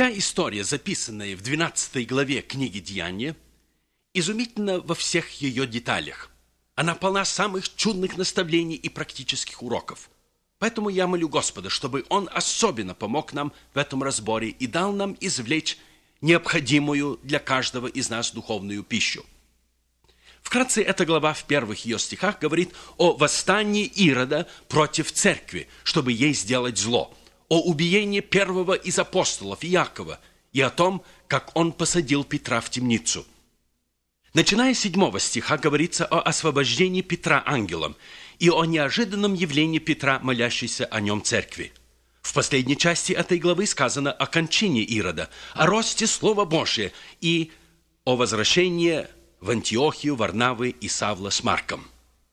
Вся история, записанная в 12 главе книги «Деяния», изумительна во всех ее деталях. Она полна самых чудных наставлений и практических уроков. Поэтому я молю Господа, чтобы Он особенно помог нам в этом разборе и дал нам извлечь необходимую для каждого из нас духовную пищу. Вкратце, эта глава в первых ее стихах говорит о восстании Ирода против церкви, чтобы ей сделать зло, о убиении первого из апостолов Иакова и о том, как он посадил Петра в темницу. Начиная с 7 стиха говорится о освобождении Петра ангелом и о неожиданном явлении Петра, молящейся о нем церкви. В последней части этой главы сказано о кончине Ирода, о росте Слова Божия и о возвращении в Антиохию Варнавы и Савла с Марком.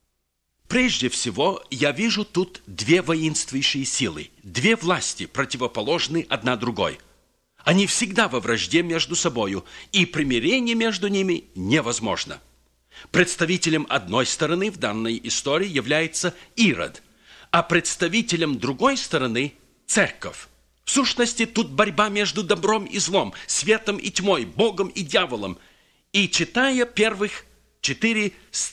Прежде всего, я вижу тут две воинствующие силы, две власти, противоположные одна другой. Они всегда во вражде между собою, и примирение между ними невозможно. Представителем одной стороны в данной истории является Ирод, а представителем другой стороны – церковь. В сущности, тут борьба между добром и злом, светом и тьмой, Богом и дьяволом. И читая первых 4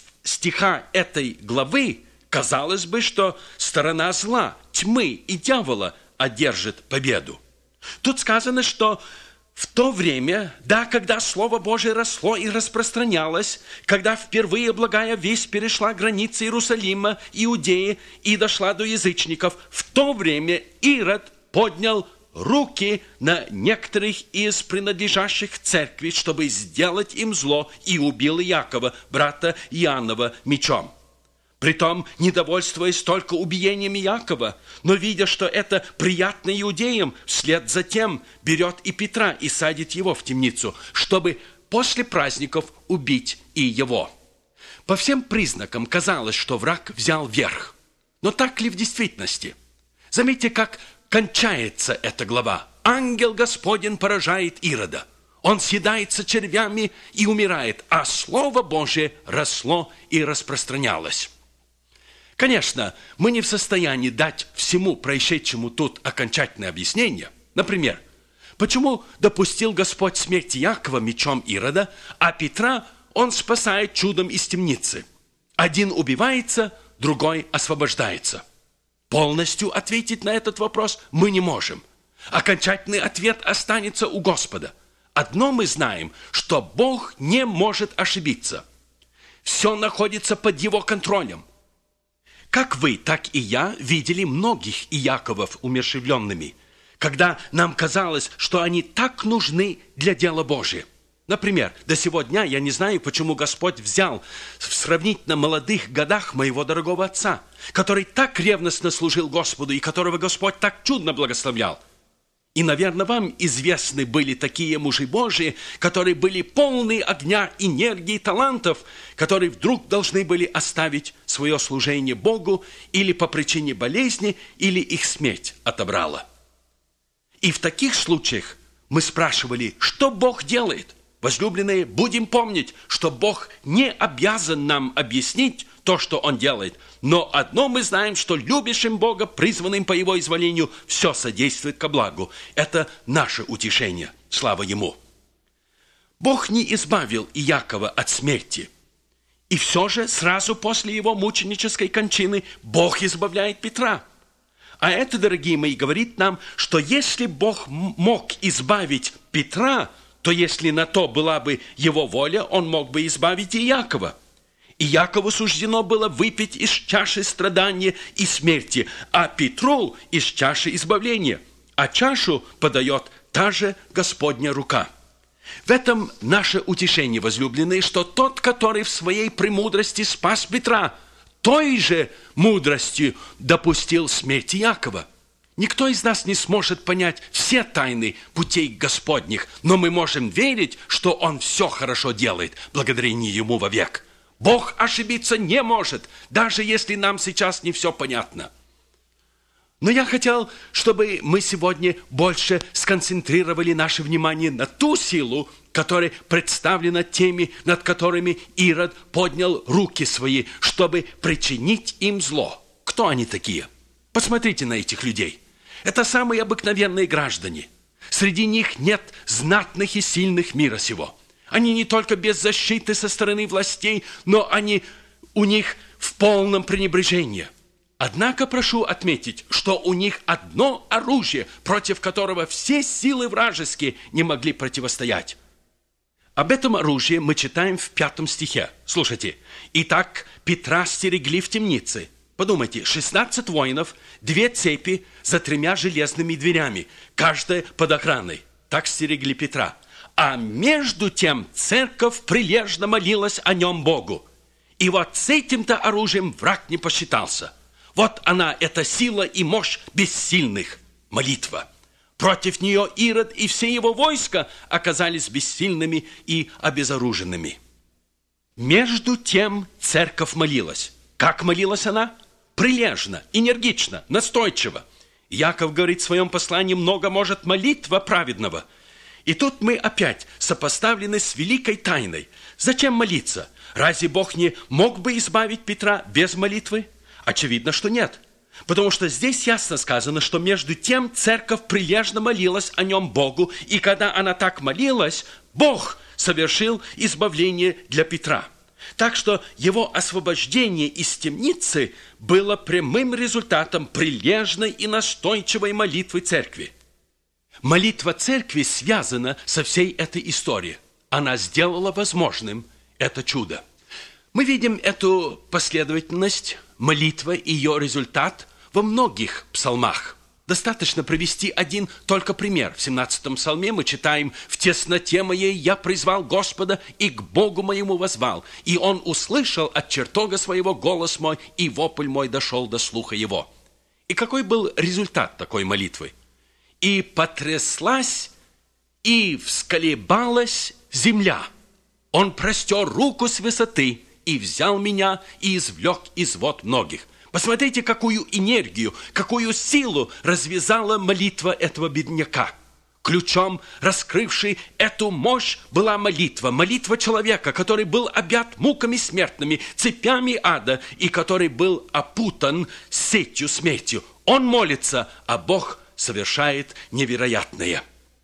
стиха этой главы, казалось бы, что сторона зла, тьмы и дьявола одержит победу. Тут сказано, что в то время, когда Слово Божие росло и распространялось, когда впервые благая весть перешла границы Иерусалима, Иудеи и дошла до язычников, в то время Ирод поднял руки на некоторых из принадлежащих церкви, чтобы сделать им зло, и убил Иакова, брата Иоаннова, мечом. Притом, недовольствуясь только убиением Иакова, но видя, что это приятно иудеям, вслед за тем берет и Петра и садит его в темницу, чтобы после праздников убить и его. По всем признакам казалось, что враг взял верх. Но так ли в действительности? Заметьте, как кончается эта глава. Ангел Господень поражает Ирода. Он съедается червями и умирает, а Слово Божие росло и распространялось. Конечно, мы не в состоянии дать всему происшедшему тут окончательное объяснение. Например, почему допустил Господь смерть Иакова мечом Ирода, а Петра Он спасает чудом из темницы? Один убивается, другой освобождается. Полностью ответить на этот вопрос мы не можем. Окончательный ответ останется у Господа. Одно мы знаем, что Бог не может ошибиться. Все находится под Его контролем. Как вы, так и я видели многих Иаковов умерщвленными, когда нам казалось, что они так нужны для дела Божия. Например, до сего дня я не знаю, почему Господь взял в сравнительно молодых годах моего дорогого отца, который так ревностно служил Господу и которого Господь так чудно благословлял. И, наверное, вам известны были такие мужи Божии, которые были полны огня, энергии, талантов, которые вдруг должны были оставить свое служение Богу или по причине болезни, или их смерть отобрала. И в таких случаях мы спрашивали, что Бог делает? Возлюбленные, будем помнить, что Бог не обязан нам объяснить то, что Он делает. Но одно мы знаем, что любящим Бога, призванным по Его изволению, все содействует ко благу. Это наше утешение. Слава Ему. Бог не избавил Иакова от смерти. И все же сразу после его мученической кончины Бог избавляет Петра. А это, дорогие мои, говорит нам, что если Бог мог избавить Петра, то если на то была бы Его воля, Он мог бы избавить и Иакова. И Иакову суждено было выпить из чаши страдания и смерти, а Петру из чаши избавления. А чашу подает та же Господня рука. В этом наше утешение, возлюбленные, что тот, который в своей премудрости спас Петра, той же мудростью допустил смерть Иакова. Никто из нас не сможет понять все тайны путей Господних, но мы можем верить, что Он все хорошо делает, благодарение Ему вовек. Бог ошибиться не может, даже если нам сейчас не все понятно. Но я хотел, чтобы мы сегодня больше сконцентрировали наше внимание на ту силу, которая представлена теми, над которыми Ирод поднял руки свои, чтобы причинить им зло. Кто они такие? Посмотрите на этих людей. Это самые обыкновенные граждане. Среди них нет знатных и сильных мира сего. Они не только без защиты со стороны властей, но у них в полном пренебрежении. Однако прошу отметить, что у них одно оружие, против которого все силы вражеские не могли противостоять. Об этом оружии мы читаем в 5 стихе. Слушайте. «Итак, Петра стерегли в темнице». Подумайте, 16 воинов, 2 цепи за 3 железными дверями, каждая под охраной. Так стерегли Петра. А между тем церковь прилежно молилась о нем Богу. И вот с этим-то оружием враг не посчитался. Вот она, эта сила и мощь бессильных. Молитва. Против нее Ирод и все его войска оказались бессильными и обезоруженными. Между тем церковь молилась. Как молилась она? Прилежно, энергично, настойчиво. Яков говорит в своем послании: много может молитва праведного. И тут мы опять сопоставлены с великой тайной. Зачем молиться? Разве Бог не мог бы избавить Петра без молитвы? Очевидно, что нет. Потому что здесь ясно сказано, что между тем церковь прилежно молилась о нем Богу, и когда она так молилась, Бог совершил избавление для Петра. Так что его освобождение из темницы было прямым результатом прилежной и настойчивой молитвы церкви. Молитва церкви связана со всей этой историей. Она сделала возможным это чудо. Мы видим эту последовательность, молитва и ее результат во многих псалмах. Достаточно привести один только пример. В 17-м псалме мы читаем: «В тесноте моей я призвал Господа, и к Богу моему воззвал, и Он услышал от чертога своего голос мой, и вопль мой дошел до слуха его». И какой был результат такой молитвы? «И потряслась, и всколебалась земля. Он простер руку с высоты, и взял меня, и извлек из вод многих». Посмотрите, какую энергию, какую силу развязала молитва этого бедняка. Ключом, раскрывшей эту мощь, была молитва. Молитва человека, который был объят муками смертными, цепями ада, и который был опутан сетью смерти. Он молится, а Бог совершает невероятное.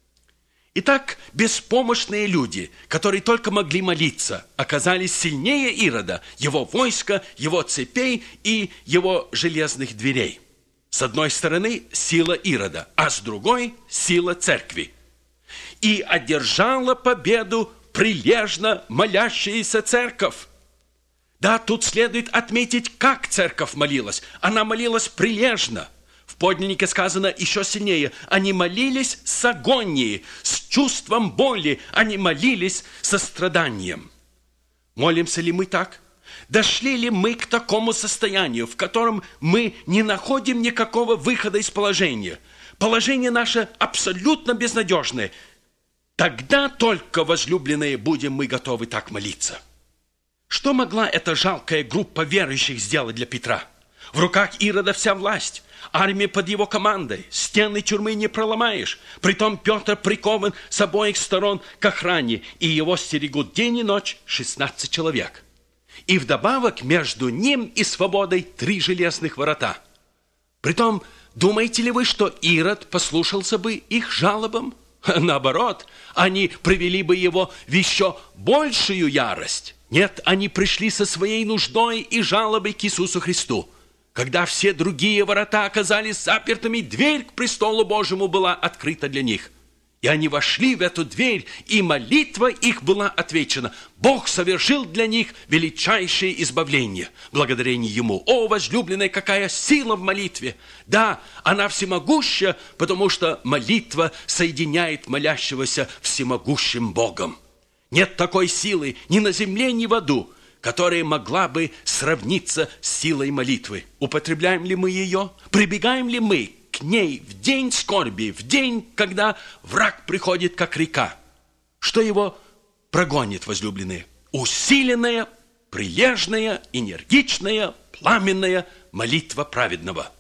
Итак, беспомощные люди, которые только могли молиться, оказались сильнее Ирода, его войска, его цепей и его железных дверей. С одной стороны сила Ирода, а с другой сила церкви. И одержала победу прилежно молящаяся церковь. Да, тут следует отметить, как церковь молилась. Она молилась прилежно. В подлиннике сказано еще сильнее: они молились с агонией, с чувством боли, они молились со страданием. Молимся ли мы так? Дошли ли мы к такому состоянию, в котором мы не находим никакого выхода из положения? Положение наше абсолютно безнадежное. Тогда только, возлюбленные, будем мы готовы так молиться. Что могла эта жалкая группа верующих сделать для Петра? В руках Ирода вся власть. Армия под его командой. Стены тюрьмы не проломаешь. Притом Петр прикован с обоих сторон к охране, и его стерегут день и ночь 16 человек. И вдобавок между ним и свободой 3 железных ворота. Притом, думаете ли вы, что Ирод послушался бы их жалобам? Наоборот, они привели бы его в еще большую ярость. Нет, они пришли со своей нуждой и жалобой к Иисусу Христу. Когда все другие ворота оказались запертыми, дверь к престолу Божьему была открыта для них. И они вошли в эту дверь, и молитва их была отвечена. Бог совершил для них величайшее избавление. Благодарение Ему. О, возлюбленная, какая сила в молитве! Да, она всемогуща, потому что молитва соединяет молящегося всемогущим Богом. Нет такой силы ни на земле, ни в аду, которая могла бы сравниться с силой молитвы. Употребляем ли мы ее? Прибегаем ли мы к ней в день скорби, в день, когда враг приходит, как река? Что его прогонит, возлюбленные? Усиленная, прилежная, энергичная, пламенная молитва праведного.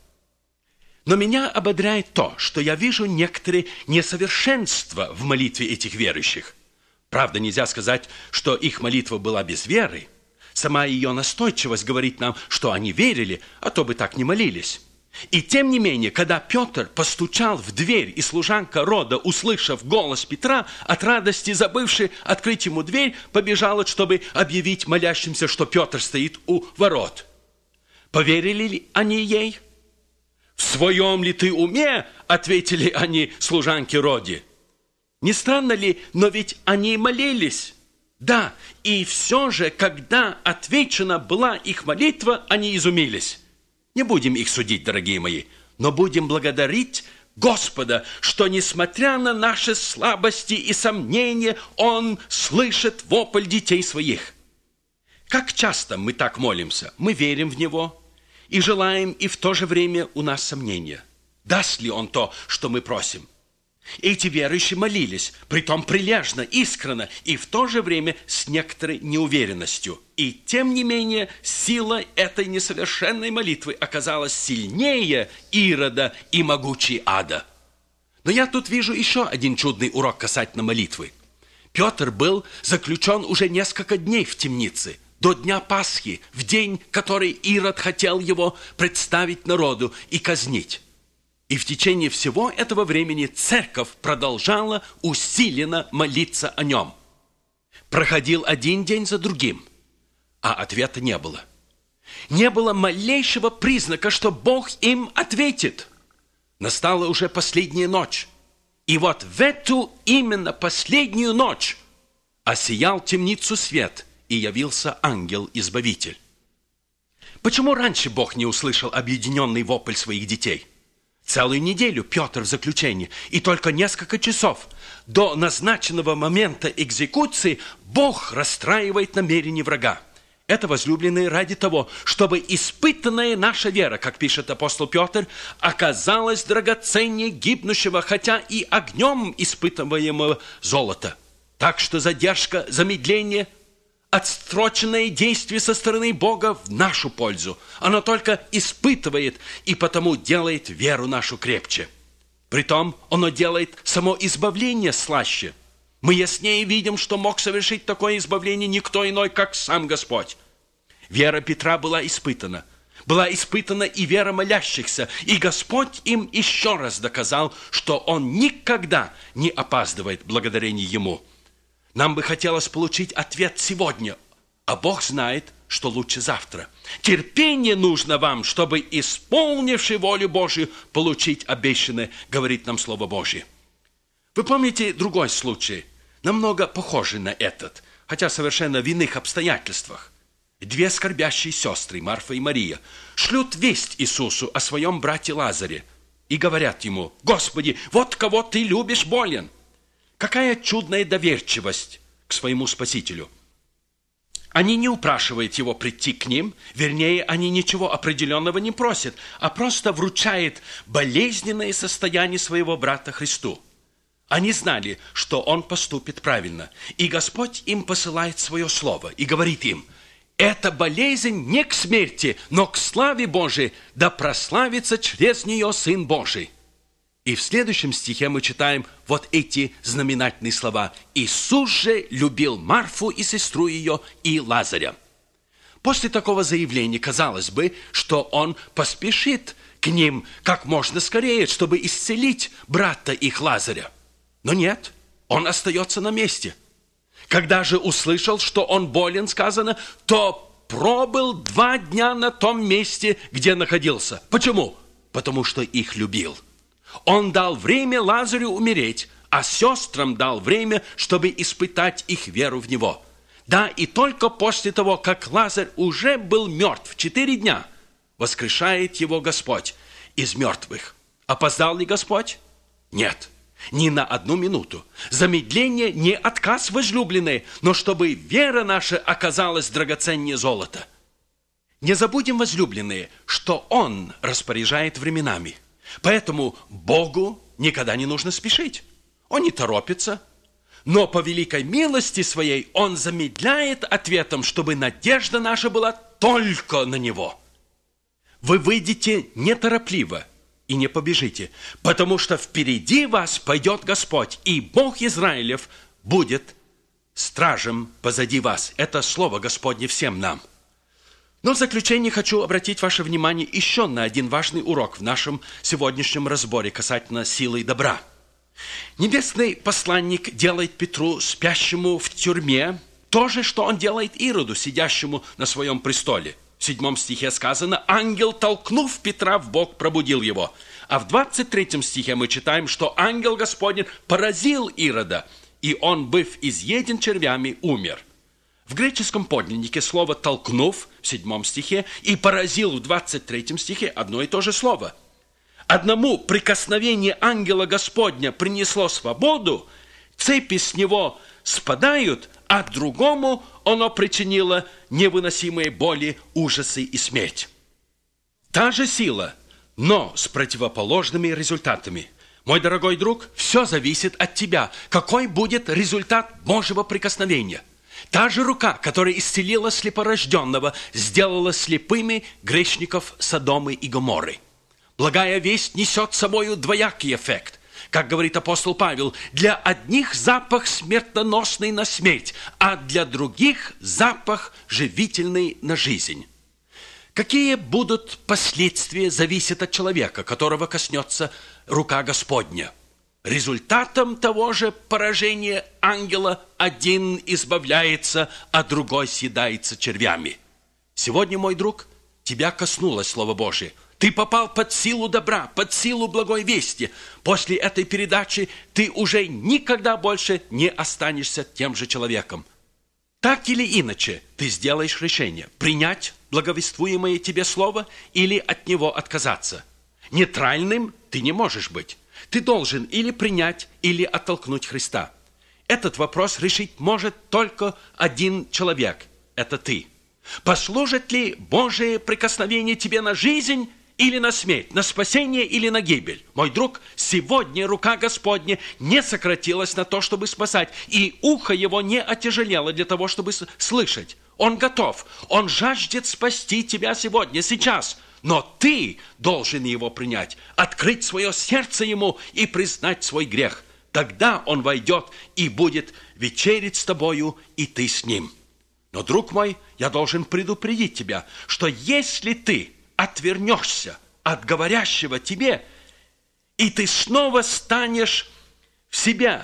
Но меня ободряет то, что я вижу некоторые несовершенства в молитве этих верующих. Правда, нельзя сказать, что их молитва была без веры. Сама ее настойчивость говорит нам, что они верили, а то бы так не молились. И тем не менее, когда Петр постучал в дверь, и служанка рода, услышав голос Петра, от радости забывши открыть ему дверь, побежала, чтобы объявить молящимся, что Петр стоит у ворот. Поверили ли они ей? «В своем ли ты уме?» – ответили они служанке роде. Не странно ли, но ведь они молились. Да, и все же, когда отвечена была их молитва, они изумились. Не будем их судить, дорогие мои, но будем благодарить Господа, что, несмотря на наши слабости и сомнения, Он слышит вопль детей своих. Как часто мы так молимся? Мы верим в Него и желаем, и в то же время у нас сомнения. Даст ли Он то, что мы просим? Эти верующие молились, притом прилежно, искренно, и в то же время с некоторой неуверенностью. И тем не менее, сила этой несовершенной молитвы оказалась сильнее Ирода и могучей ада. Но я тут вижу еще один чудный урок касательно молитвы. Петр был заключен уже несколько дней в темнице, до дня Пасхи, в день, который Ирод хотел его представить народу и казнить. И в течение всего этого времени церковь продолжала усиленно молиться о нем. Проходил один день за другим, а ответа не было. Не было малейшего признака, что Бог им ответит. Настала уже последняя ночь. И вот в эту именно последнюю ночь осиял темницу свет, и явился ангел-избавитель. Почему раньше Бог не услышал объединенный вопль своих детей? Целую неделю Петр в заключении, и только несколько часов до назначенного момента экзекуции Бог расстраивает намерения врага. Это, возлюбленные, ради того, чтобы испытанная наша вера, как пишет апостол Петр, оказалась драгоценнее гибнущего, хотя и огнем испытываемого золота. Так что задержка, замедление, отсроченное действие со стороны Бога в нашу пользу. Оно только испытывает и потому делает веру нашу крепче. Притом оно делает само избавление слаще. Мы яснее видим, что мог совершить такое избавление никто иной, как сам Господь. Вера Петра была испытана. Была испытана и вера молящихся, и Господь им еще раз доказал, что Он никогда не опаздывает благодарение Ему. Нам бы хотелось получить ответ сегодня, а Бог знает, что лучше завтра. Терпение нужно вам, чтобы, исполнивши волю Божию, получить обещанное, говорит нам Слово Божие. Вы помните другой случай, намного похожий на этот, хотя совершенно в иных обстоятельствах. Две скорбящие сестры, Марфа и Мария, шлют весть Иисусу о своем брате Лазаре и говорят ему: «Господи, вот кого ты любишь, болен». Какая чудная доверчивость к своему Спасителю. Они не упрашивают его прийти к ним, вернее, они ничего определенного не просят, а просто вручают болезненное состояние своего брата Христу. Они знали, что он поступит правильно, и Господь им посылает свое слово и говорит им: «Эта болезнь не к смерти, но к славе Божией, да прославится через нее Сын Божий». И в следующем стихе мы читаем вот эти знаменательные слова: «Иисус же любил Марфу и сестру ее, и Лазаря». После такого заявления казалось бы, что он поспешит к ним как можно скорее, чтобы исцелить брата их Лазаря. Но нет, он остается на месте. Когда же услышал, что он болен, сказано, то пробыл 2 дня на том месте, где находился. Почему? Потому что их любил. Он дал время Лазарю умереть, а сестрам дал время, чтобы испытать их веру в него. Да, и только после того, как Лазарь уже был мертв 4 дня, воскрешает его Господь из мертвых. Опоздал ли Господь? Нет, ни на 1 минуту. Замедление не отказ, возлюбленные, но чтобы вера наша оказалась драгоценнее золота. Не забудем, возлюбленные, что Он распоряжает временами. Поэтому Богу никогда не нужно спешить. Он не торопится, но по великой милости Своей Он замедляет ответом, чтобы надежда наша была только на Него. Вы выйдете неторопливо и не побежите, потому что впереди вас пойдет Господь, и Бог Израилев будет стражем позади вас. Это слово Господне всем нам. Но в заключение хочу обратить ваше внимание еще на один важный урок в нашем сегодняшнем разборе касательно силы добра. Небесный посланник делает Петру, спящему в тюрьме, то же, что он делает Ироду, сидящему на своем престоле. В 7 стихе сказано: «Ангел, толкнув Петра в бок, пробудил его». А в 23 стихе мы читаем, что ангел Господень поразил Ирода, и он, быв изъеден червями, умер. В греческом подлиннике слово «толкнув» в 7 стихе и «поразил» в 23 стихе одно и то же слово. Одному прикосновение ангела Господня принесло свободу, цепи с него спадают, а другому оно причинило невыносимые боли, ужасы и смерть. Та же сила, но с противоположными результатами. Мой дорогой друг, все зависит от тебя, какой будет результат Божьего прикосновения. Та же рука, которая исцелила слепорожденного, сделала слепыми грешников Содомы и Гоморры. Благая весть несет с собой двоякий эффект. Как говорит апостол Павел, для одних запах смертоносный на смерть, а для других запах живительный на жизнь. Какие будут последствия, зависит от человека, которого коснется рука Господня. Результатом того же поражения ангела один избавляется, а другой съедается червями. Сегодня, мой друг, тебя коснулось Слово Божие. Ты попал под силу добра, под силу благой вести. После этой передачи ты уже никогда больше не останешься тем же человеком. Так или иначе, ты сделаешь решение: принять благовествуемое тебе слово или от него отказаться. Нейтральным ты не можешь быть. Ты должен или принять, или оттолкнуть Христа. Этот вопрос решить может только один человек – это ты. Послужит ли Божие прикосновение тебе на жизнь или на смерть, на спасение или на гибель? Мой друг, сегодня рука Господня не сократилась на то, чтобы спасать, и ухо его не отяжелело для того, чтобы слышать. Он готов, он жаждет спасти тебя сегодня, сейчас. Но ты должен его принять, открыть свое сердце ему и признать свой грех. Тогда он войдет и будет вечерить с тобою, и ты с ним. Но, друг мой, я должен предупредить тебя, что если ты отвернешься от говорящего тебе, и ты снова станешь в себя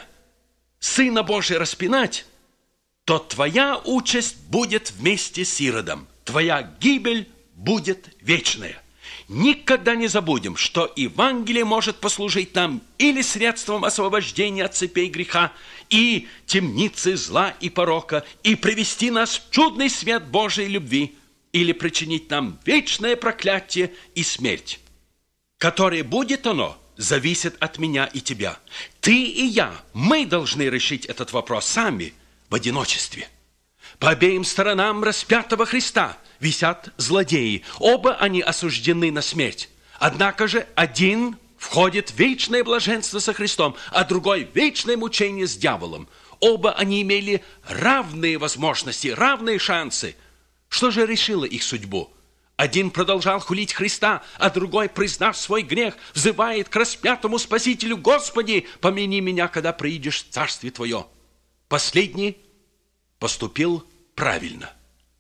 Сына Божия распинать, то твоя участь будет вместе с Иродом. Твоя гибель будет вечная. Никогда не забудем, что Евангелие может послужить нам или средством освобождения от цепей греха и темницы зла и порока, и привести нас в чудный свет Божией любви, или причинить нам вечное проклятие и смерть. Которое будет оно, зависит от меня и тебя. Ты и я, мы должны решить этот вопрос сами, в одиночестве. По обеим сторонам распятого Христа висят злодеи. Оба они осуждены на смерть. Однако же один входит в вечное блаженство со Христом, а другой в вечное мучение с дьяволом. Оба они имели равные возможности, равные шансы. Что же решило их судьбу? Один продолжал хулить Христа, а другой, признав свой грех, взывает к распятому Спасителю: «Господи, помяни меня, когда приидешь в Царствие Твое». Последний поступил правильно.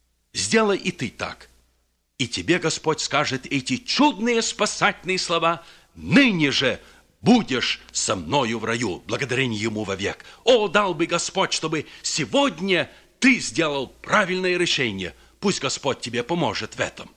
Сделай и ты так, и тебе Господь скажет эти чудные спасательные слова: «Ныне же будешь со мною в раю, благодарение Ему вовек». О, дал бы Господь, чтобы сегодня ты сделал правильное решение. Пусть Господь тебе поможет в этом.